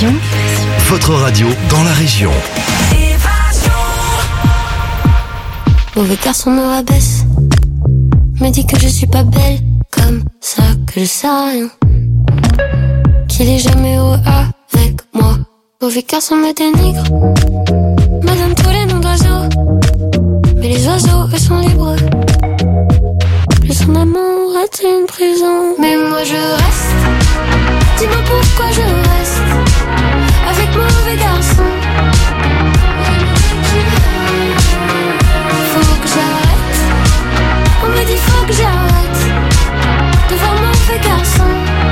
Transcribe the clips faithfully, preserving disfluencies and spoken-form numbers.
Évasion. Votre radio dans la région. Mauvais garçon me rabaisse, me dit que je suis pas belle, comme ça que je sais rien, qu'il est jamais heureux avec moi. Mauvais garçon me dénigre, me donne tous les noms d'oiseaux, mais les oiseaux eux sont libres. Le son amour est une prison, mais moi je reste. Dis-moi pourquoi je reste avec mauvais garçon. Faut que j'arrête, on me dit faut que j'arrête de voir mauvais garçon.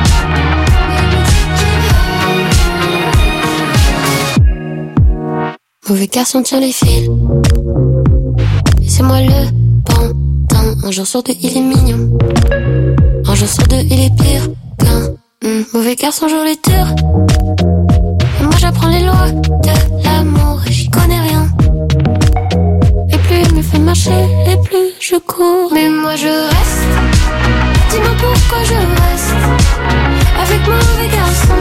Mauvais garçon tient les fils, et c'est moi le pantin. Un jour sur deux il est mignon, un jour sur deux il est pire qu'un mmh. Mauvais garçon joue les tours, et moi j'apprends les lois de l'amour et j'y connais rien. Et plus il me fait marcher, et plus je cours. Mais moi je reste, dis-moi pourquoi je reste avec mauvais garçon.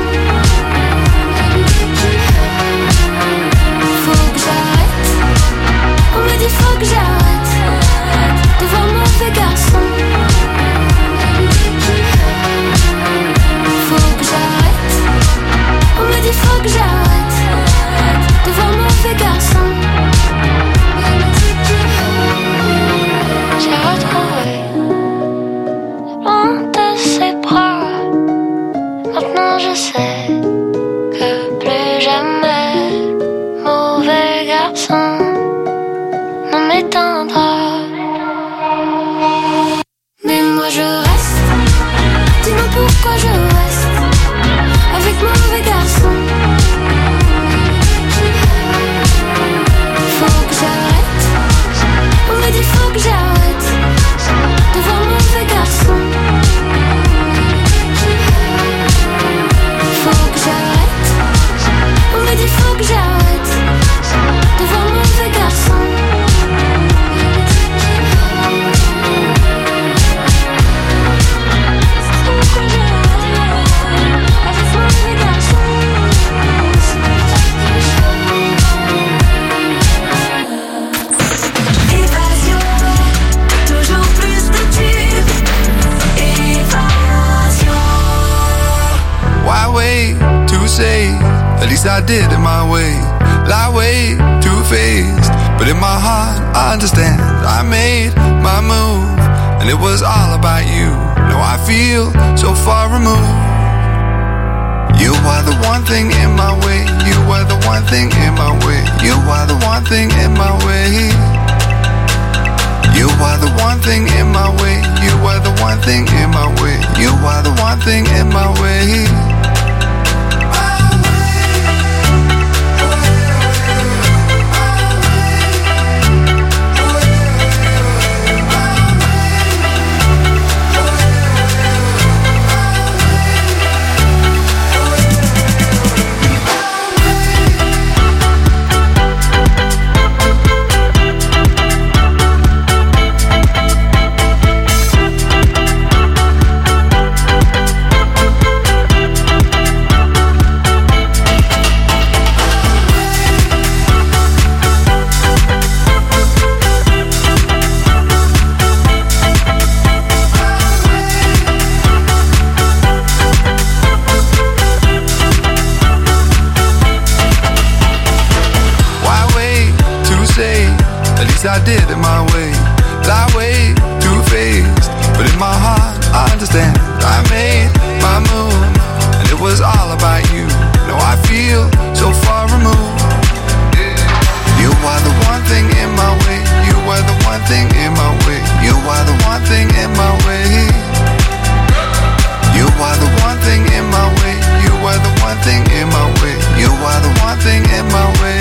Faut que j'arrête, on me dit faut que j'arrête de voir mauvais garçon. Faut que j'arrête, on me dit faut que j'arrête de voir mauvais garçon. J'ai retrouvé loin de ses bras. Maintenant je sais que plus jamais mauvais garçon ne m'éteindra. Mais moi je reste, dis-moi pourquoi je reste avec mauvais garçon. Faut que j'arrête, on me dit faut que j'arrête de voir mauvais garçon. Faut que j'arrête, on me dit faut que j'arrête de voir mauvais garçon. At least I did it my way. Lie way too faced, but in my heart I understand. I made my move, and it was all about you. Now I feel so far removed. You are the one thing in my way. You are the one thing in my way. You are the one thing in my way. You are the one thing in my way. You are the one thing in my way. You are the one thing in my way. I did it my way. Lie way too faced, but in my heart I understand. I made my move, and it was all about you. Now I feel so far removed. You are the one thing in my way. You are the one thing in my way. You are the one thing in my way. You are the one thing in my way. You are the one thing in my way. You are the one thing in my way.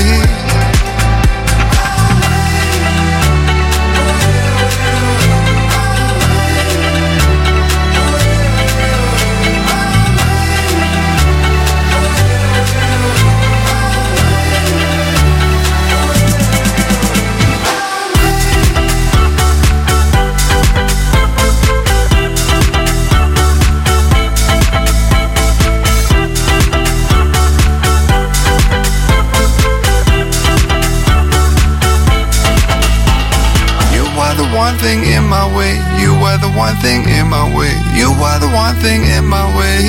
the one thing in my way. You were the one thing in my way. You were the one thing in my way.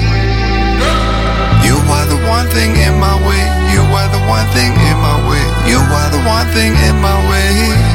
You were the one thing in my way. You were the one thing in my way. You were the one thing in my way.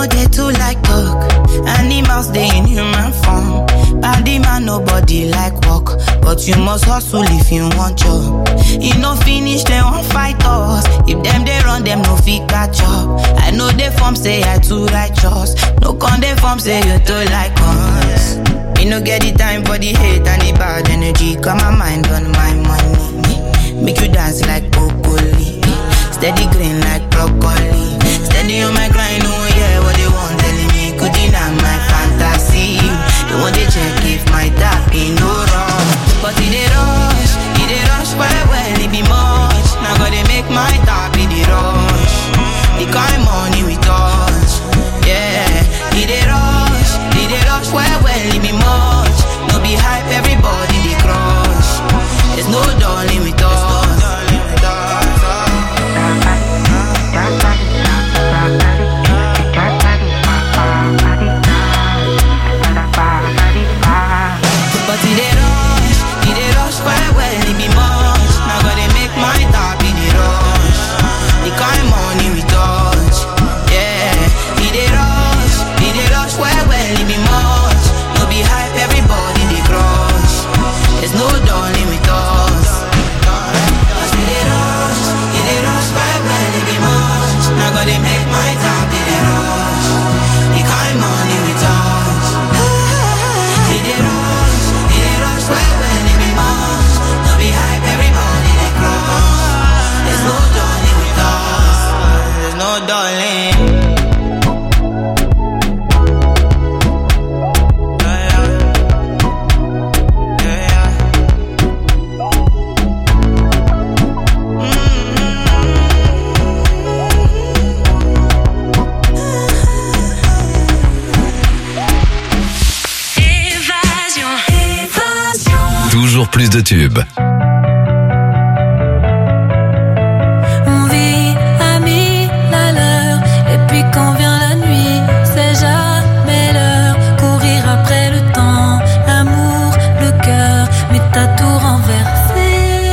know they too like talk. Animals they in human form. Body man nobody like walk, but you must hustle if you want job. You no finish they won't fight us. If them they run them no fit catch up. I know they form say I too righteous. No con they form say you too like us. Me no get the time for the hate and the bad energy. Got my mind on my money. Make you dance like broccoli. Steady green like broccoli. Steady on my grind, oh yeah, what they want telling me. Could deny my fantasy. They want to check if my tap ain't no wrong. But it they rush, it they rush well, well, it be much. Now gotta make my tap in the rush. The kind money we touch, yeah. It they rush, it they rush well, well, it be much. No be hype, everybody they crush. There's no darling with us. But it they rush, it they rush well, well, it be much. Now gotta make my top in the rush. The kind money we touch, yeah. It they rush, it they rush well, well, it be much. No be hype, everybody they crush. There's no darling with us. Cause it they rush, it they rush well, well, it be much. Now gotta make my top in the rush. The kind money we touch, it they rush. Well, well, it be much. No be hype, everybody they crush. There's no darling with us. There's no darling. Toujours plus de tubes. On vit à mille à l'heure, et puis quand vient la nuit, c'est jamais l'heure. Courir après le temps, l'amour, le cœur, mais t'as tout renversé.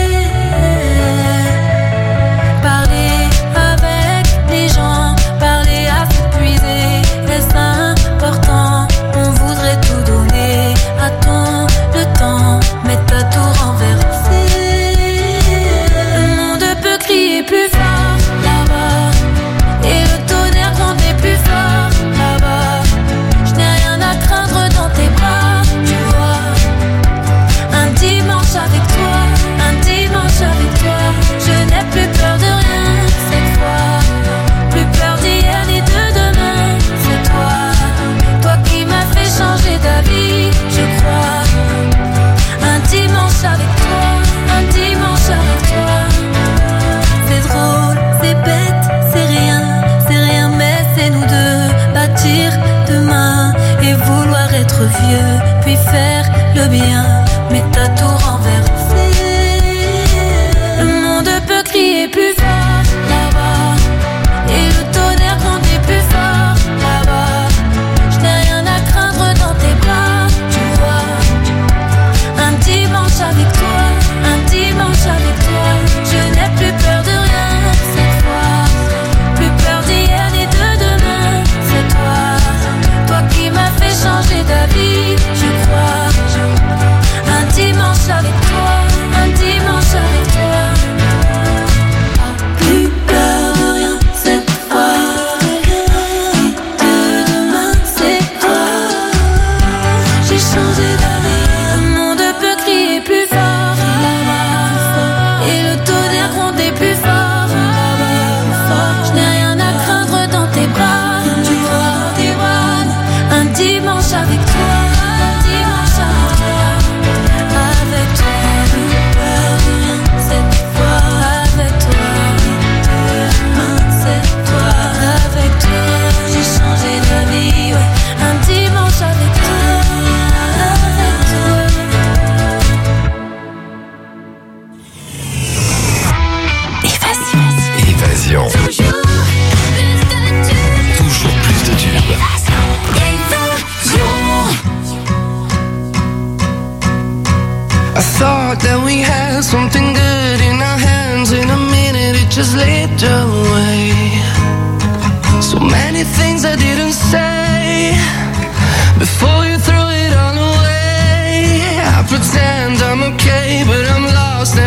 Parler avec les gens, parler à s'épuiser, est-ce important? On voudrait tout donner à ton le temps, mais t'as tout renversé. Le monde peut crier plus fort là-bas, et le tonnerre gronder plus fort là-bas. Je n'ai rien à craindre dans tes bras, tu vois. Un dimanche avec toi, un dimanche avec toi. Je n'ai plus peur de rien cette fois. Plus peur d'hier ni de demain, c'est toi. Toi qui m'as fait changer d'avis, je crois. Un dimanche avec toi, un dimanche avec toi. C'est drôle, c'est bête, c'est rien, c'est rien, mais c'est nous deux. Bâtir demain et vouloir être vieux, puis faire le bien, mais t'as tout renversé. Le monde peut crier plus fort là-bas, et le tonnerre gronder plus fort là-bas. Je n'ai rien à craindre dans tes bras, tu vois. Un dimanche avec toi, un dimanche avec toi. Je n'ai plus peur de rien cette fois. Plus peur d'hier ni de demain, c'est toi. Toi qui m'as fait changer d'avis, je crois. Un dimanche avec toi.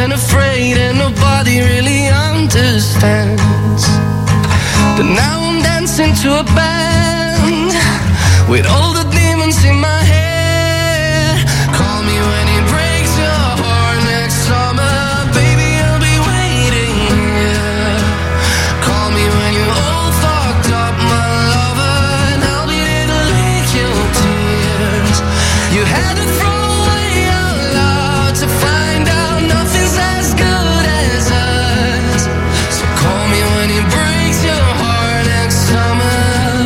and afraid, and nobody really understands. But now I'm dancing to a band with all the demons in my head. Call me when it breaks your heart next summer, baby, I'll be waiting here. Call me when you're all fucked up, my lover, and I'll be there to lick your tears. You had to throw away your love to find out nothing's as good as us. So call me when it breaks your heart next summer.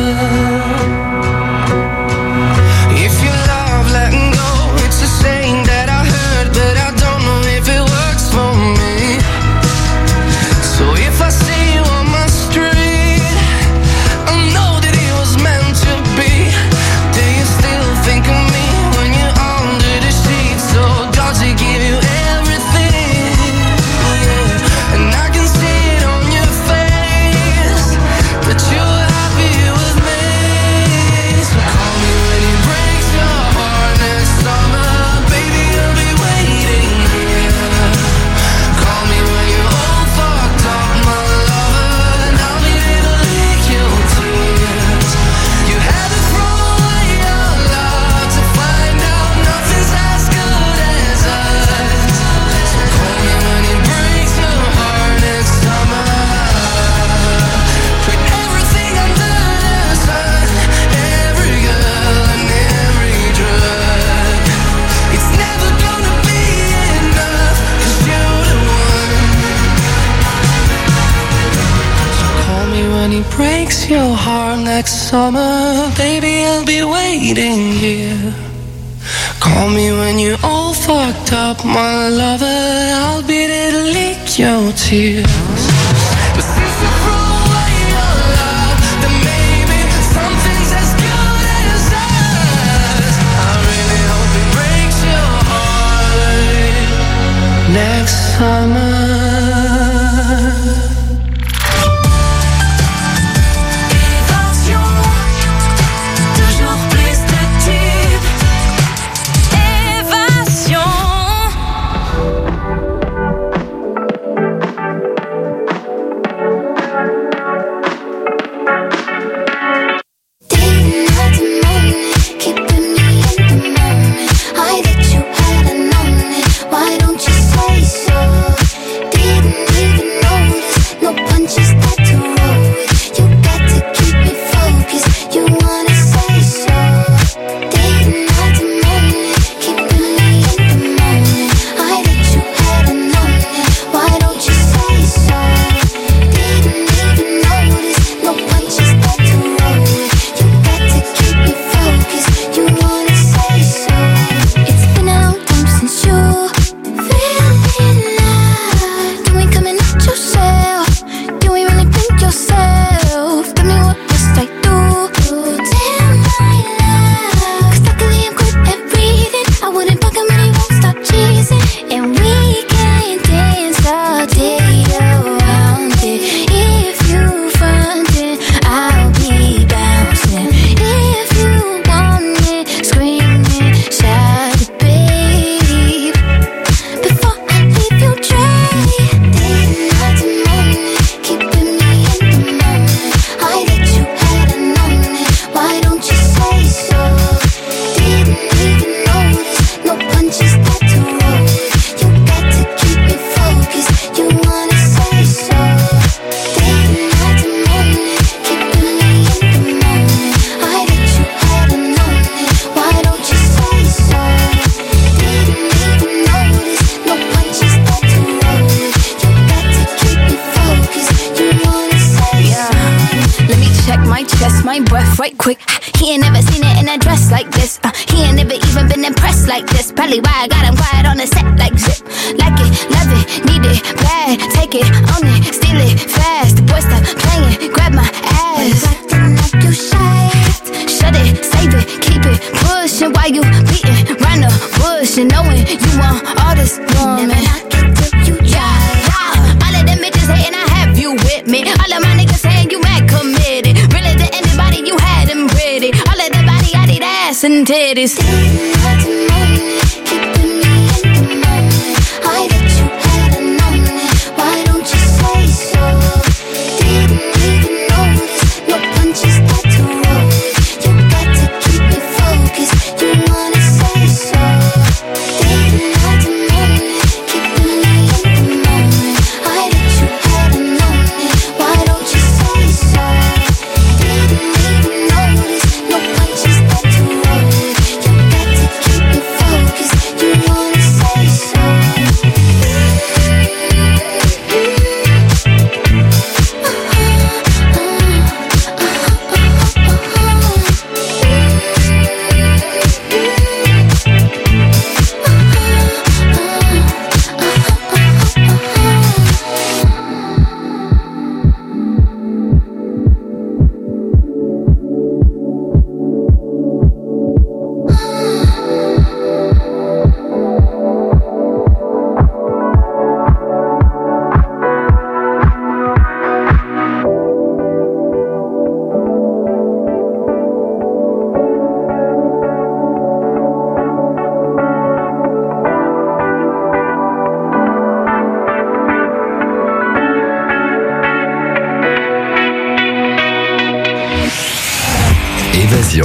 If you love letting go, it's a saying that I heard, but I don't know if it works for me. So if I see you on my street, I know that it was meant to be. Do you still think of me when you're under the sheets? So does it give you everything? Yeah. And I can see it on your face that you're happy with me. So call me when it breaks your heart next summer, baby, I'll be waiting here. Call me when you're all fucked up, my lover, and I'll be there to lick your tears. You had to throw away your love to find out nothing's as good as us. So call me when it breaks your heart next summer. Put everything under the sun, every girl and every drug. It's never gonna be enough, 'cause you're the one. So call me when it breaks your heart next summer, baby, I'll be waiting here. Call me when you're all fucked up, my lover, I'll be there to lick your tears. But since you threw away your love, then maybe something's as good as us. I really hope it breaks your heart next summer. Évasion, toujours plus de tubes. Évasion. Didn't have to moan it, keeping me in the moment. I that you hadn't known it. Why don't you say so? Didn't even notice, no punches that to roll with. You got to keep me focused. You wanna say so? Didn't have to moan it, keeping me in the moment. I that you hadn't known it. Why don't you say so? Didn't even notice, no punches that to roll with. You got to keep me focused. You wanna say so? It's been a long time since you feeling love. You ain't coming out yourself. You ain't really think yourself. Tell me what must I do? Tell my love. 'Cause luckily I'm good at breathing. I wouldn't bug him and he won't stop cheesing. And we can dance all day around it. If you frontin', I'll be bouncing. If you want it, screaming, shout it, babe. Before I leave you dry, didn't have to moan it, keeping me in the moment. I that you hadn't known it. Why don't you say so? Didn't even notice, no punches that to roll with. You got to keep me focused. You wanna say so? Didn't have to moan it, keeping me in the moment. I that you hadn't known it. Why don't you say so? Didn't even notice, no punches that to roll with. You got to keep me focused. You wanna say so? Let me check my chest, my breath right quick. He ain't never seen it in a dress like this. Uh, he ain't never even been impressed like this. Probably why I got him quiet on the set like zip. Like it, love it, need it, bad. Take it, own it, steal it, fast. The boy stop playing, grab my ass. Acting like you shy. Shut it, save it, keep it pushing while you beating round the bush and knowing you want all this woman. Never knock it till you Yeah, try. yeah. All of them bitches hating, I have you with me. All of my niggas saying you mad committed. Really to anybody you had them pretty. All of the body, I need ass and titties. Didn't have to moan it, keeping me in the moment. I that you hadn't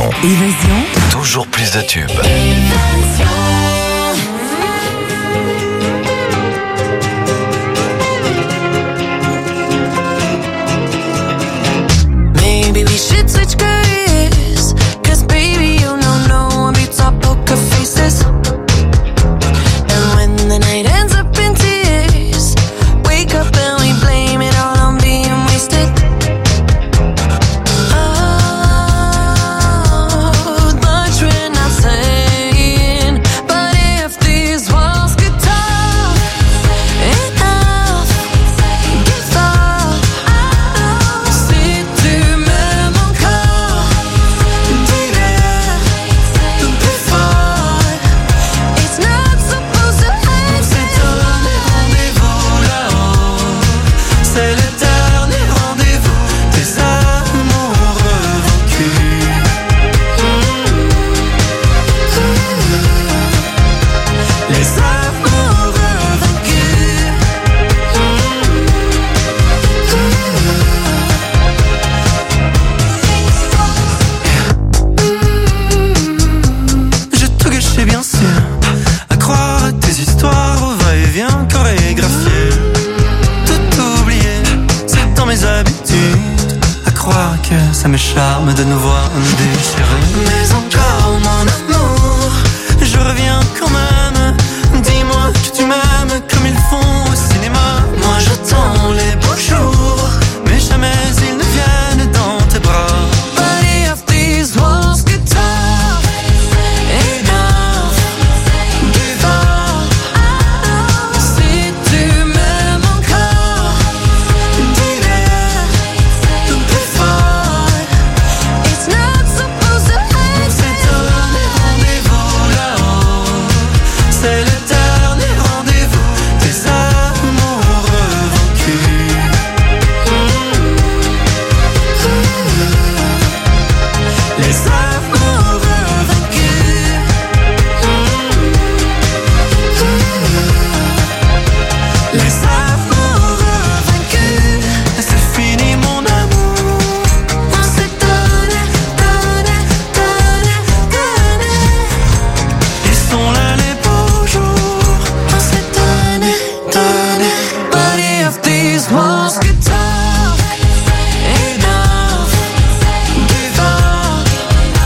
Évasion. Évasion. Toujours plus de tubes. Maybe we should switch careers, cause baby you know no one beats our poker faces. And when the night ends up in tears, wake up and we blame it all on being wasted. Oh, much we're not saying, but if these walls could talk enough, give up. Si tu m'aimes encore, dis-le plus fort. It's not supposed to end. C'est donné rendez-vous là-haut. C'est le dernier rendez-vous des amours vaincus. Les amours vaincus. J'ai tout gâché bien sûr, à croire à tes histoires au va-et-vient chorégraphié. Tout oublié, c'est dans mes habitudes, à croire que ça me charme de nous voir nous déchirer. Mais encore mon amour, je reviens quand même. Dis-moi que tu m'aimes comme ils font au cinéma. Moi j'attends les beaux jours, mais jamais ils ne viennent dans tes bras. But if these walls could talk enough, give up. Si tu m'aimes encore, dis-le plus fort. It's not supposed to end. C'est donné rendez-vous là-haut. C'est le dernier rendez-vous des amours vaincus. Les amours vaincus. Les amours vaincus. C'est fini mon amour. On s'est donné, donné, donné, donné. Ils sont là les beaux jours. On s'est donné, donné. But if these walls could talk enough, give up.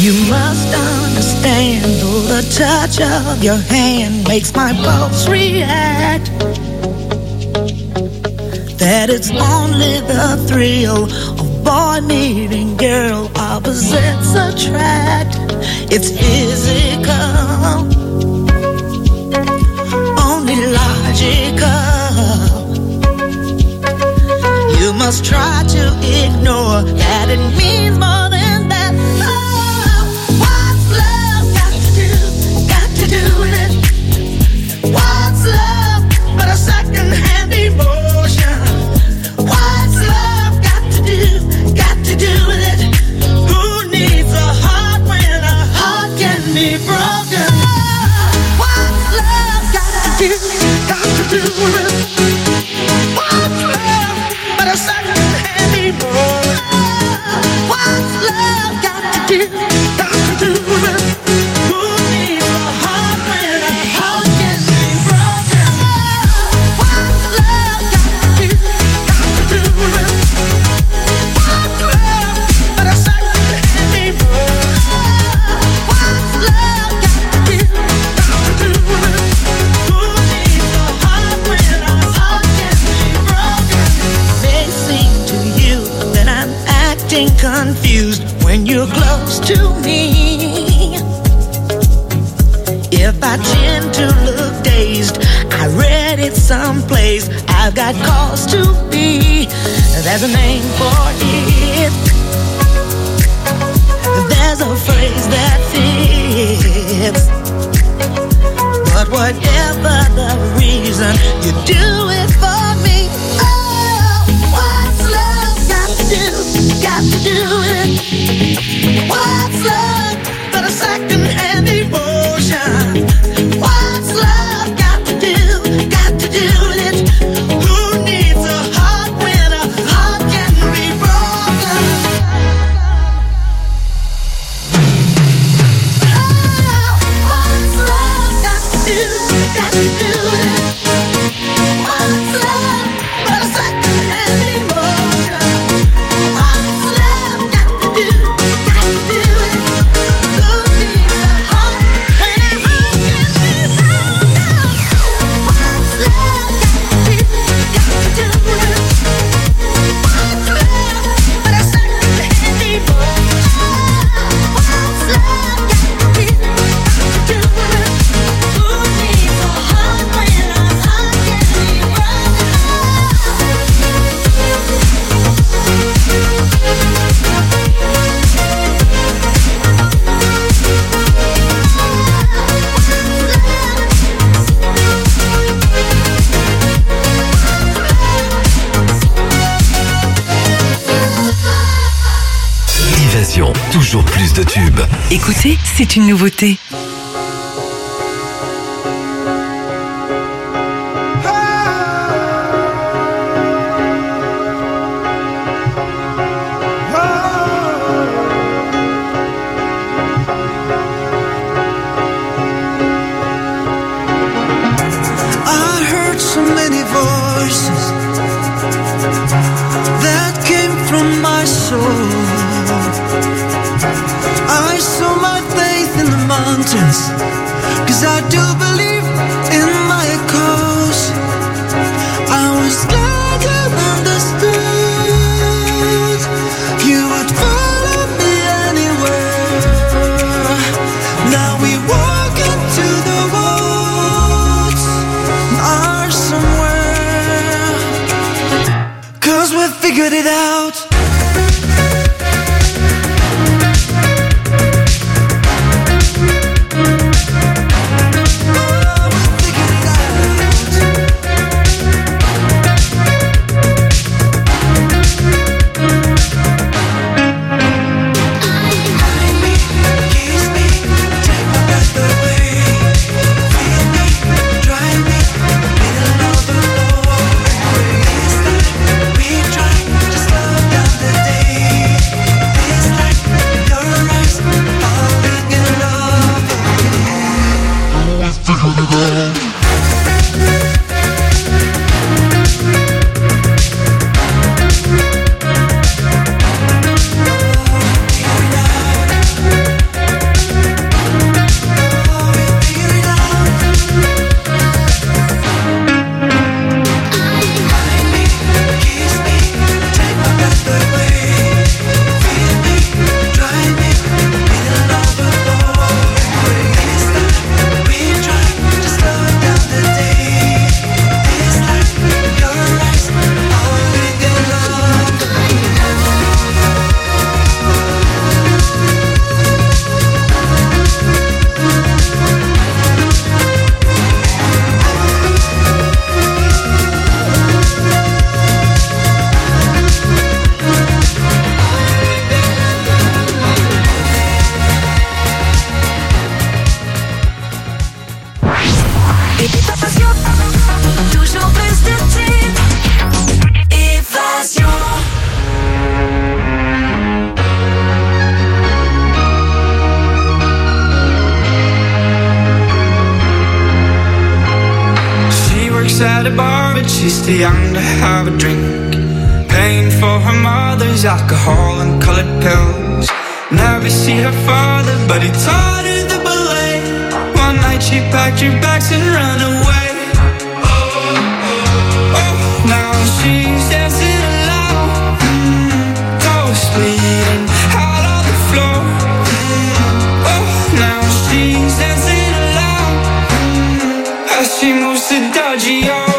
You must understand, though the touch of your hand makes my pulse react, that it's only the thrill of boy meeting girl, opposites attract. It's physical, only logical. You must try to ignore that it means more than that. Oh, what's love got to do, got to do with it? What's love but a second-hand emotion? What's love got to do, got to do with it? Who needs a heart when a heart can be broken? Oh, what's love got to do, got to do with it? What's love but a second-hand emotion? What's love got to do, got to do with it? Who needs a heart when a heart can be broken? What's love got to do, got to do with it? What's love but a second-hand emotion? What's love got to do, got to do with it? Who needs a heart when a heart can be broken? May seem to you that I'm acting confused when you're close to me. If I tend to look dazed, I read it someplace, I've got cause to be. There's a name for it, there's a phrase that fits. But whatever the reason, you do it for me. Oh, what's love got to do, got to do with it? What's love but a second-hand emotion? What's love got to do, got to do with it? Who needs a heart when a heart can be broken? Oh, what's love got to do, got to do with it? What's love but a second-hand emotion? What's love got to do, got to do with it? Who needs a heart when a heart can be broken? What's love got to do, got to do with it? What's love but a second-hand emotion? What's love got to do, got to do with it? Who needs a heart when a heart can be broken? Évasion, toujours plus de tubes. Écoutez, c'est une nouveauté. I heard so many voices that came from my soul. I saw my faith in the mountains, 'cause I do believe in my cause. I was glad you understood, you would follow me anywhere. Now we walk into the woods or somewhere, 'cause we figured it out. she's too young to have a drink. Paying for her mother's alcohol and colored pills. Never see her father, but he taught her the ballet. One night she packed her bags and ran away. Oh, now she's dancing alone, mm, toes bleeding out on the floor. Mm, oh, now she's dancing alone, mm, as she moves to Dodgy O.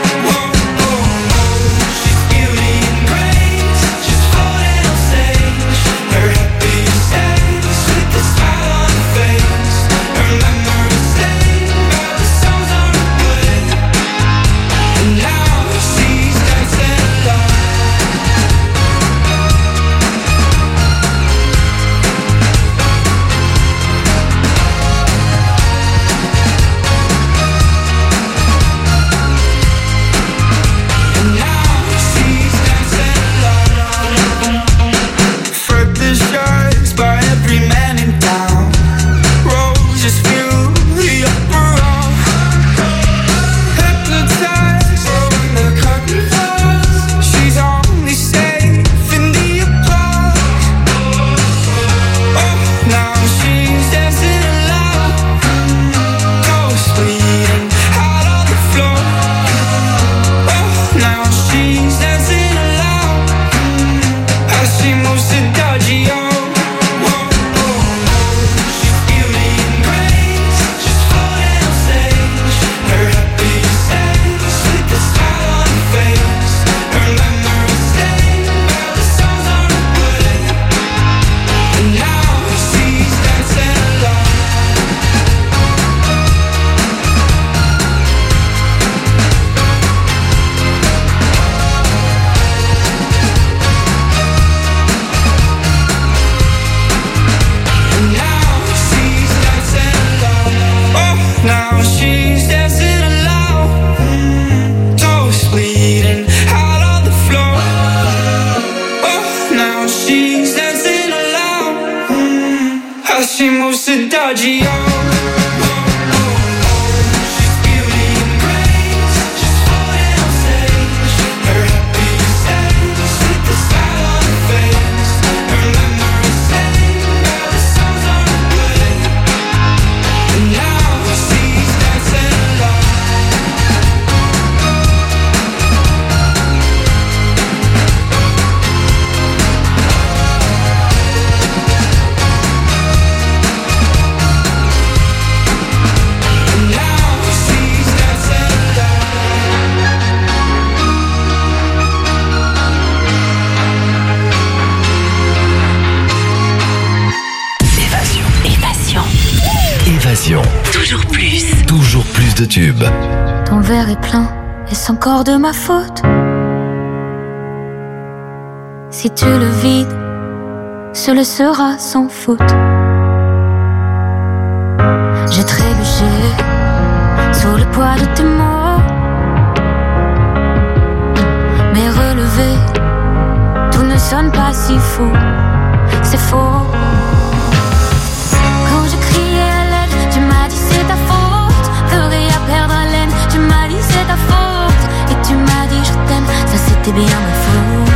Toujours plus. Toujours plus de tubes. Ton verre est plein, est-ce encore de ma faute? Si tu le vides, ce le sera sans faute. J'ai trébuché sous le poids de tes mots, mais relevé, tout ne sonne pas si faux. C'est faux. Quand je criais à l'aide, tu m'as dit c'est ta faute. Pleurer à perdre haleine, tu m'as dit c'est ta faute. Et tu m'as dit je t'aime, ça c'était bien ma faute.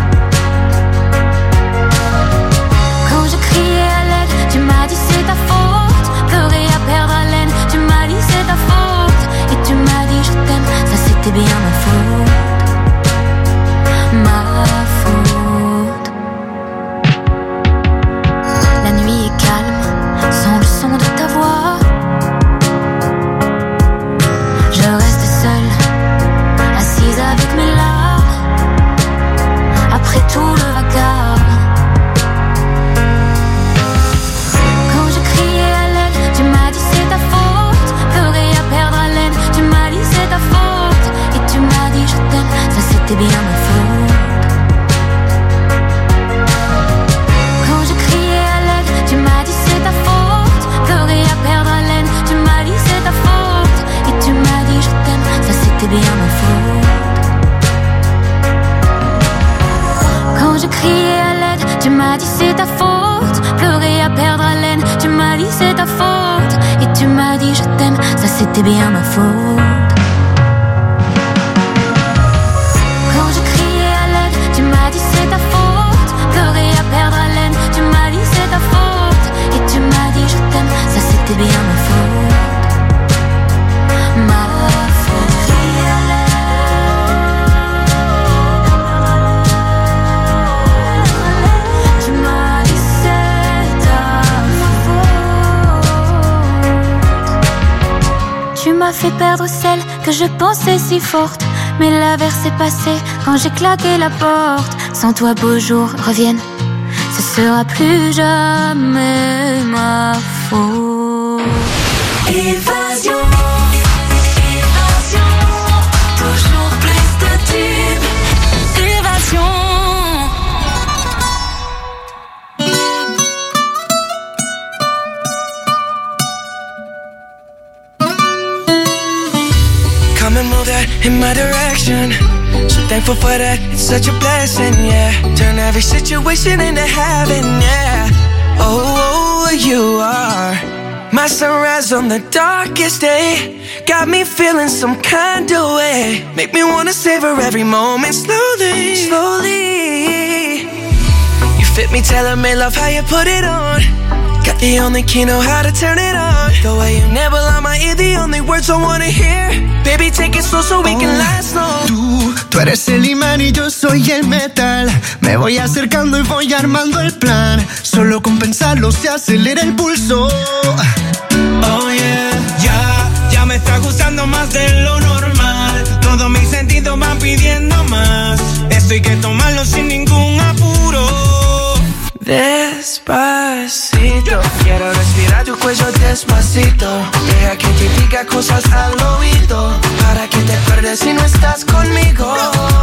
Quand je criais à l'aide, tu m'as dit c'est ta faute. Pleurer à perdre haleine, tu m'as dit c'est ta faute. Et tu m'as dit je t'aime, ça c'était bien ma faute. Ma faute. La nuit est calme, sans le son de ta voix. Je reste seule, assise avec mes larmes. Après tout le vacarme. Quand je criais à l'aide, tu m'as dit c'est ta faute. Pleurer à perdre haleine, tu m'as dit c'est ta faute. Et tu m'as dit je t'aime, ça c'était bien ma faute. Quand je criais à l'aide, tu m'as dit c'est ta faute. Pleurer à perdre haleine, tu m'as dit c'est ta faute. Et tu m'as dit je t'aime, ça c'était bien ma faute. Quand je criais à l'aide, tu m'as dit c'est ta faute. Pleurer à perdre haleine, tu m'as dit c'est ta faute. Et tu m'as dit je t'aime, ça c'était bien ma faute. fait perdre celle que je pensais si forte. Mais l'averse est passée quand j'ai claqué la porte. Sans toi, beaux jours reviennent, ce sera plus jamais ma faute. Évasion, évasion, toujours plus de tubes. Évasion. Come and move that in my direction. So thankful for that, it's such a blessing, yeah. Turn every situation into heaven, yeah. Oh, you are my sunrise on the darkest day. Got me feeling some kind of way. Make me wanna savor every moment slowly, slowly. You fit me, tailor-made, love how you put it on. Got the only key, know how to turn it on. The way you never lie my ear, the only words I wanna hear. Baby, take it slow so we can last long. Tú, tú eres el imán y yo soy el metal. Me voy acercando y voy armando el plan. Solo con pensarlo se acelera el pulso. Oh yeah, ya, ya me está gustando más de lo normal. Todos mis sentidos van pidiendo más. Esto hay que tomarlo sin ningún apuro. Despacito, quiero respirar tu cuello despacito. Deja que te diga cosas al oído, para que te acuerdes si no estás conmigo.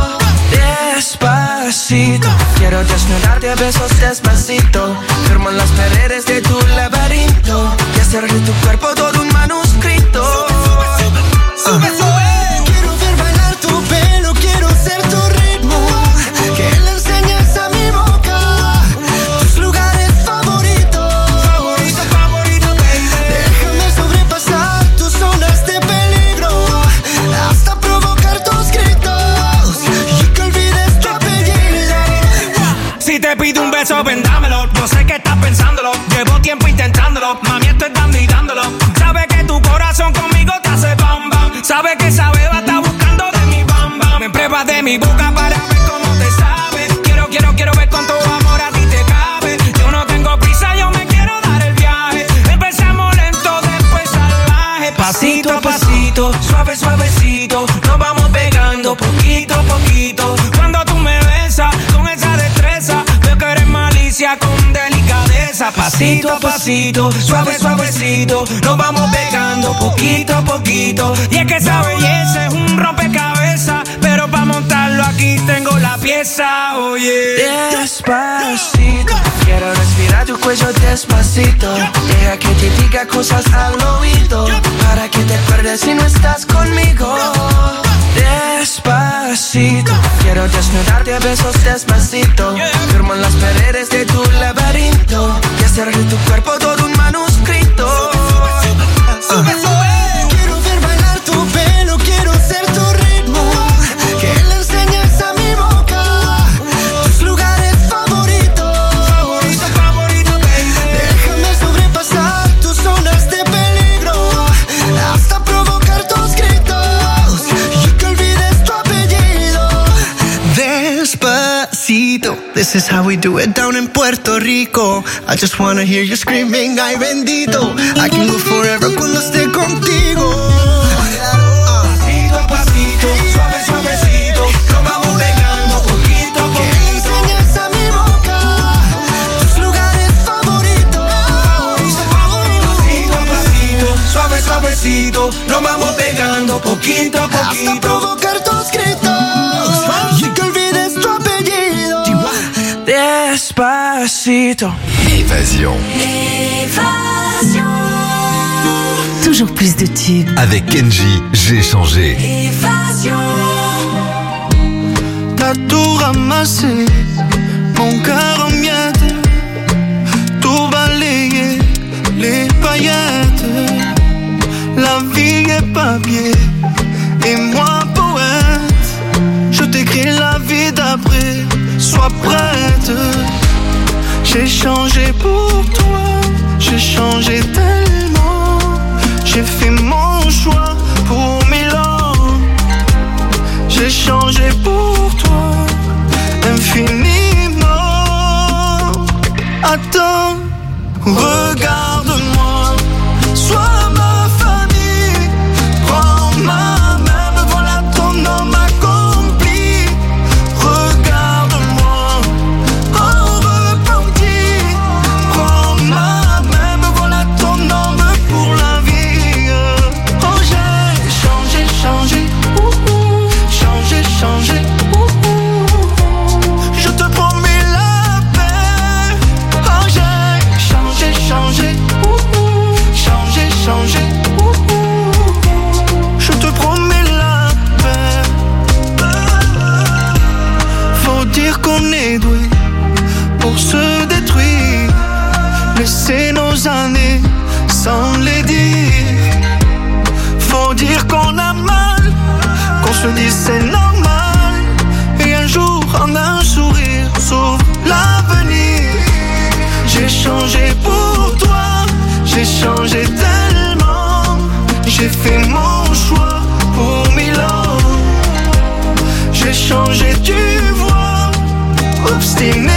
Despacito, quiero desnudarte a besos despacito. Firmo en las paredes de tu laberinto y hacer de tu cuerpo todo un manuscrito. Sube, sube, sube. Quiero ver bailar tu pelo, quiero ser tu ritmo. Que le enseñes a mi boca tus lugares favoritos. Favorito, favorito, baby. Déjame sobrepasar tus zonas de peligro, hasta provocar tus gritos y que olvides tu apellido. Si te pido un beso, ven dámelo. Yo sé que estás pensándolo, llevo tiempo intentándolo. Mami, estoy dando y dándolo. Sabes que tu corazón conmigo te hace bam bam. Sabes que esa beba está buscando de mi bam bam. Me pruebas de mi boca para ver cómo te sabe. Quiero, quiero, quiero ver cuánto amor a ti te cabe. Yo no tengo prisa, yo me quiero dar el viaje. Empezamos lento, después salvaje. Pasito a pasito, suave, suavecito. Nos vamos pegando poquito a poquito. Cuando tú me besas con esa destreza, veo que eres malicia con delicadeza. Pasito a pasito, suave, suavecito. Nos vamos pegando poquito a poquito. Y es que esa belleza es un rompecabezas, pero para montarlo aquí tengo la pieza, oye. Despacito, quiero respirar tu cuello despacito. Deja que te diga cosas al oído, para que te acuerdes si no estás conmigo. Despacito, quiero desnudarte a besos despacito. Firmo en las paredes de tu laberinto y hacer de tu cuerpo todo un manuscrito. Sube, sube. Quiero ver bailar tu pelo, quiero ser tu ritmo. Que le enseñes a mi boca tus lugares favoritos. Favorito, favorito, baby. Déjame sobrepasar tus zonas de peligro, hasta provocar tus gritos y que olvides tu apellido. Despacito, this is how we do it down in Puerto Rico. I just wanna hear you screaming, ay bendito. I can go forever cuando esté contigo. Pasito a pasito, suave, suavecito. Nos vamos pegando poquito a Que poquito. le enseñes a mi boca tus lugares favoritos. Pasito a pasito, suave, suavecito. Nos vamos pegando poquito a Hasta poquito. provocar tus gritos y que olvides tu apellido. Despacito. Évasion. Évasion. Toujours plus de tubes. Avec Kenji, j'ai changé. Évasion. T'as tout ramassé, mon cœur en miettes, tout balayé, les paillettes. La vie est papier et moi poète. Je t'écris la vie d'après, sois prête. J'ai changé pour toi, j'ai changé tellement. J'ai fait mon choix pour Milan. J'ai changé pour toi infiniment. Attends, regarde-moi, sois ma famille. Prends dis c'est normal. Et un jour en un sourire s'ouvre l'avenir. J'ai changé pour toi, j'ai changé tellement. J'ai fait mon choix pour mille ans. J'ai changé, tu vois, obstinément.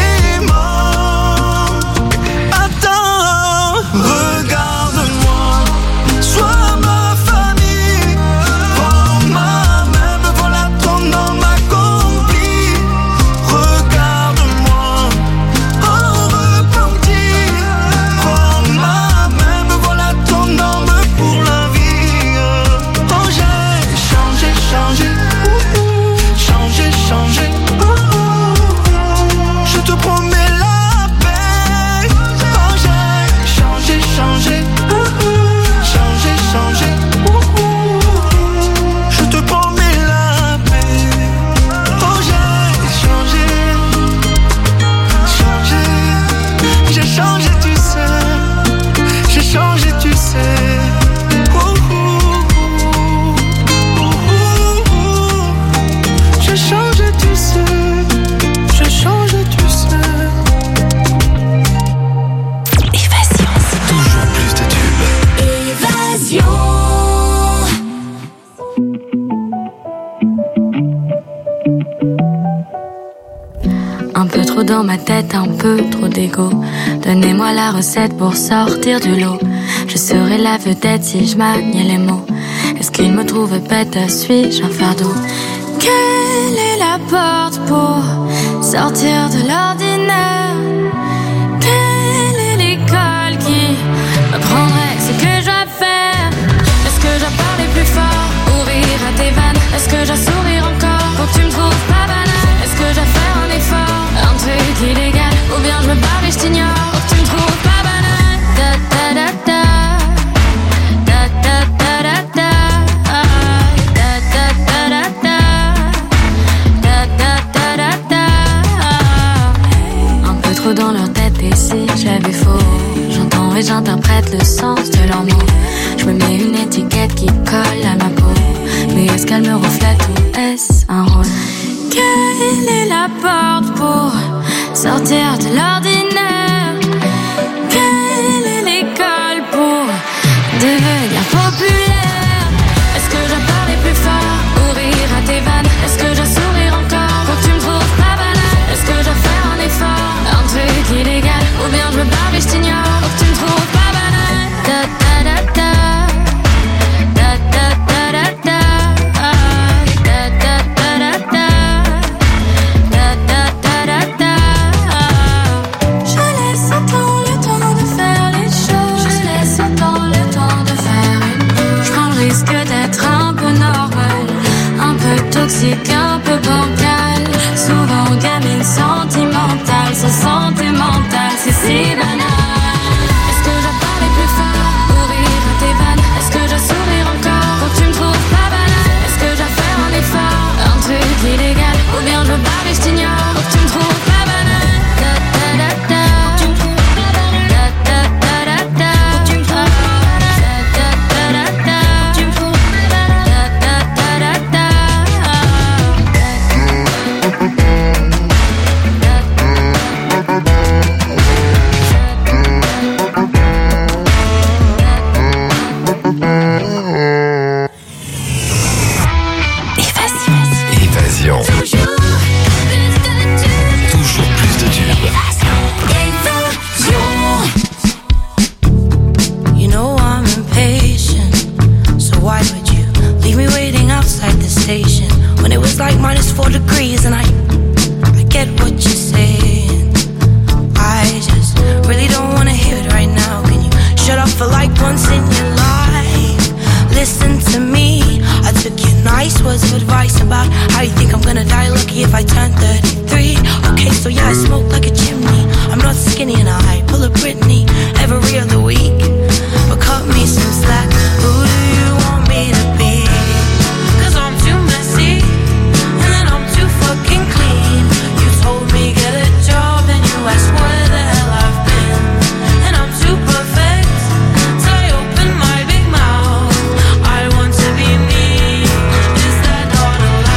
Attends, regarde-moi, sois ma famille. Prends ma main, me voilà ton homme accompli. Regarde-moi, en repentir. Prends ma main, me voilà ton homme pour la vie. Oh, j'ai changé, changé, changé, changé. Je te promets la paix. Oh, j'ai changé, changé, changé, changé. Je te promets la paix. Oh, j'ai changé, changé. J'ai changé, tu sais. J'ai changé, tu sais. J'ai changé, tu sais. J'ai changé, tu sais. Évasion. Toujours plus de tubes. Évasion. Un peu trop dans ma tête, un peu trop d'ego. Donnez-moi la recette pour sortir du lot. Je serai la vedette si je maniais les mots. Est-ce qu'il me trouve bête, suis-je un fardeau? Quelle est la porte pour sortir de l'ordinaire? Quelle est l'école qui m'apprendrait ce que je dois faire? Est-ce que je dois parler plus fort ou rire à tes vannes? Est-ce que je dois sourire encore pour que tu me trouves pas banale? Est-ce que je dois faire un effort, un truc illégal? Ou bien je me barre et je t'ignore pour que tu me trouves pas banale? Da da da da. Da da da da da. Da da da da da. Da da da da da. Un peu trop dans leur tête et si j'avais faux. J'entends et j'interprète le sens de leurs mots. Je me mets une étiquette qui colle à ma peau. Mais est-ce qu'elle me reflète ou est-ce un rôle? Quelle est la porte pour sortir de l'ordinaire? Quelle est l'école pour devenir populaire? Est-ce que je dois parler plus fort ou rire à tes vannes? Est-ce que je dois sourire encore pour que tu me trouves pas banale? Est-ce que je dois faire un effort, un truc illégal? Ou bien je me barre et je t'ignore pour que tu me trouves pas banale? Da da da da. Da da da da da. Da da da da da. Da da da da da. Je laisse autant le temps de faire les choses. Je laisse autant le temps de faire une pause. Je prends le risque d'être un peu normal, un peu toxique, un peu bancal. Souvent gamine sentimentale, sans santé mentale, c'est si banal. Est-ce que je dois parler plus fort ou rire à tes vannes? Est-ce que je dois sourire encore pour que tu me trouves pas banale? Est-ce que je dois faire un effort, un truc illégal? Ou bien je me barre et je t'ignore pour que tu me trouves pas banale? Da da da da. Da da da da da. Da da da da da. Da da da da da. Évasion. Toujours plus de tubes. You know I'm impatient, so why would you leave me waiting outside the station when it was like minus four degrees? And I, I get what you're saying. I just really don't wanna hear it right now. Can you shut up for like once in your life? Listen to me. I took your nice words of advice about how you think I'm gonna die lucky if I turn thirty-three. Okay, so yeah, I smoke like a chimney. I'm not skinny and I pull a Britney every other week. But cut me some slack. Who do you want me to be? 'Cause I'm too messy and then I'm too fucking clean. You told me get a job and you asked where the hell I've been. And I'm too perfect, so I open my big mouth. I want to be me. Is that not allowed?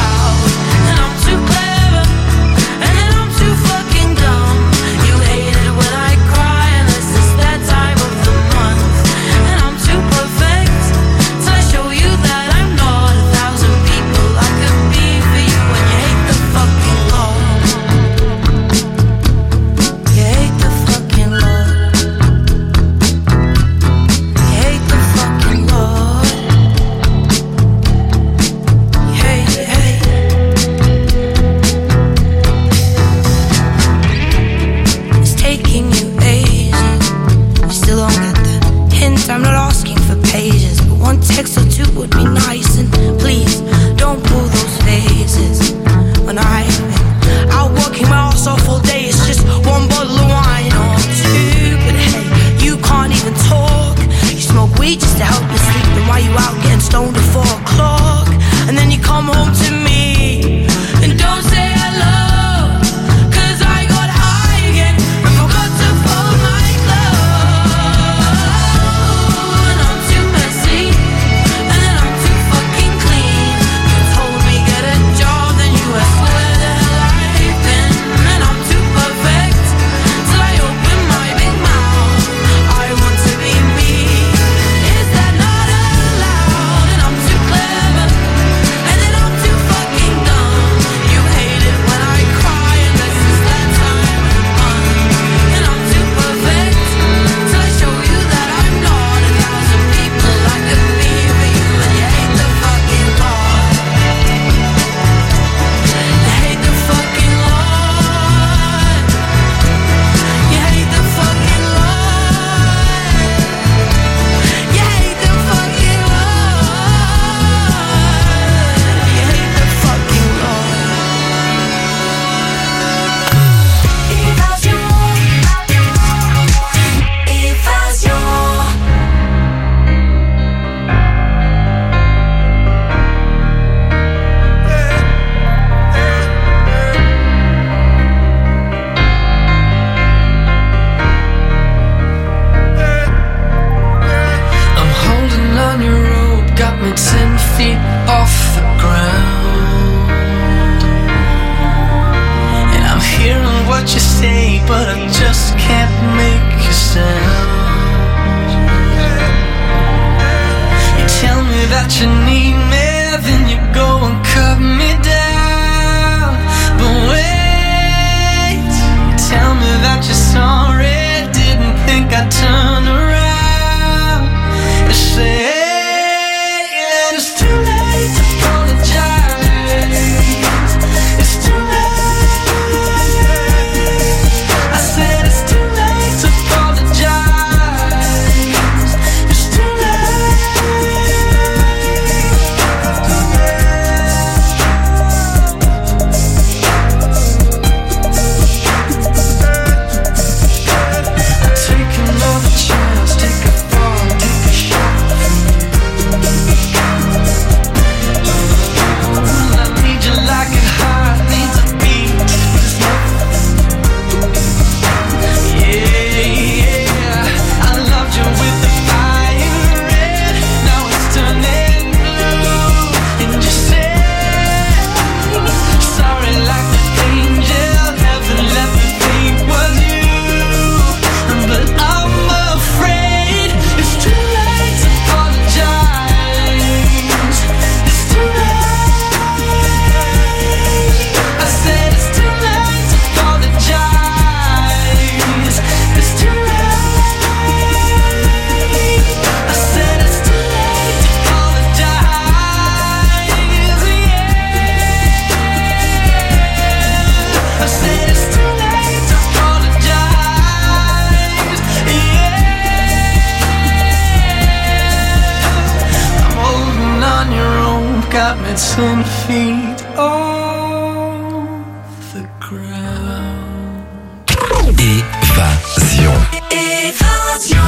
It's ten feet off the ground. Évasion. Évasion.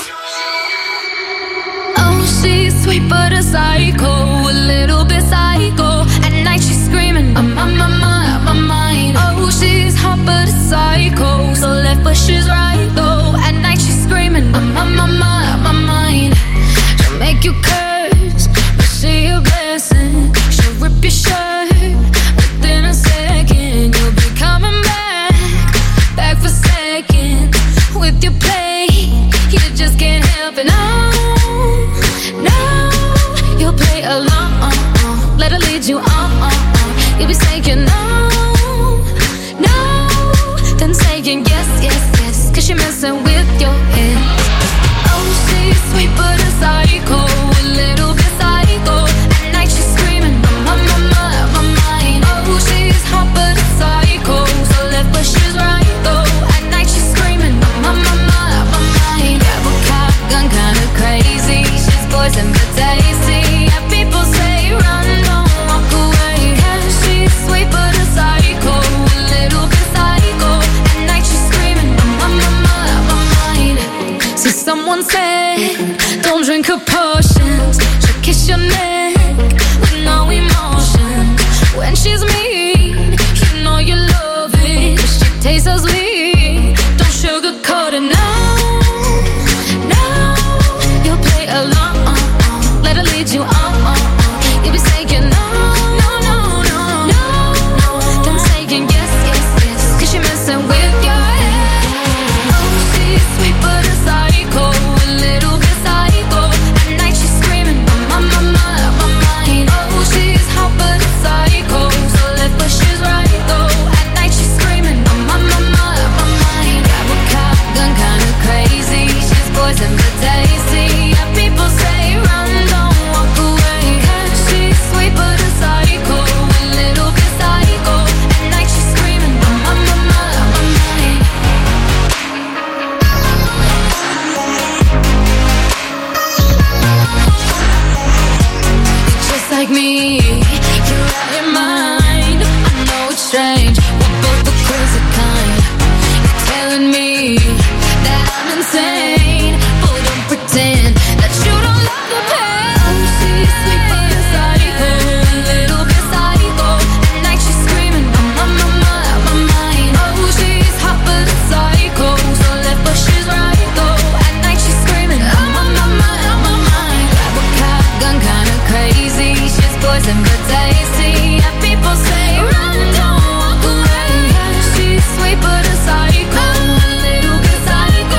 Oh, she's sweet but a psycho, a little bit psycho. At night she's screaming, I'm on my mind, my mind. Oh, she's hot but a psycho, so left but she's right though. At night she's screaming, I'm on my mind, my mind. She'll make you curse, but she a blessing. She'll rip your shirt within a second. You'll be coming back, back for seconds. With your play, you just can't help it. No, no, you'll play along. Let her lead you on. You'll be saying no, no, then saying yes, yes, yes, cause you're messing with your head. Oh, she's sweet but a psycho, a little bit psycho. At night she's screaming, my, my, my, my mind. Oh, she's hot but a psycho, so left but she's right though. At night she's screaming, my, my, my, my mind. Grab a cop gun, kinda crazy. She's poison but tasty. Yeah, people say run, don't walk away. Yeah, she's sweet but a psycho, a little bit psycho. At night she's screaming, my, my, my, my mind. See, someone said, don't drink her potions. She'll kiss your neck with no emotion. When she's me,